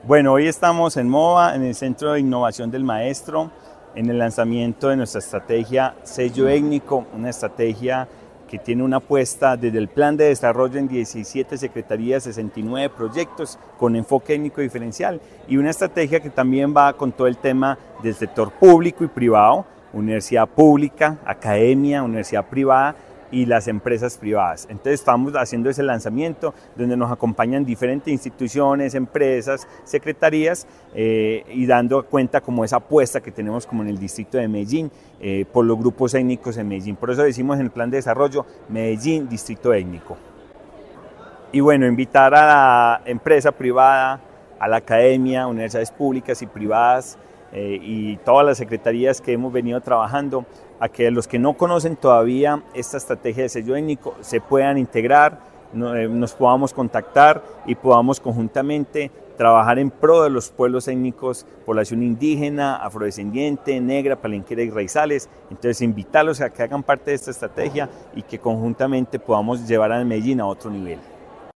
Bueno, hoy estamos en MOVA, en el Centro de Innovación del Maestro, en el lanzamiento de nuestra estrategia Sello Étnico, una estrategia que tiene una apuesta desde el plan de desarrollo en 17 secretarías, 69 proyectos con enfoque étnico diferencial y una estrategia que también va con todo el tema del sector público y privado, universidad pública, academia, universidad privada y las empresas privadas. Entonces estamos haciendo ese lanzamiento donde nos acompañan diferentes instituciones, empresas, secretarías y dando cuenta como esa apuesta que tenemos como en el distrito de Medellín por los grupos étnicos en Medellín. Por eso decimos en el plan de desarrollo Medellín Distrito Étnico. Y bueno, invitar a la empresa privada, a la academia, universidades públicas y privadas y todas las secretarías que hemos venido trabajando a que los que no conocen todavía esta estrategia de sello étnico se puedan integrar, nos podamos contactar y podamos conjuntamente trabajar en pro de los pueblos étnicos, población indígena, afrodescendiente, negra, palenquera y raizales. Entonces invitarlos a que hagan parte de esta estrategia y que conjuntamente podamos llevar a Medellín a otro nivel.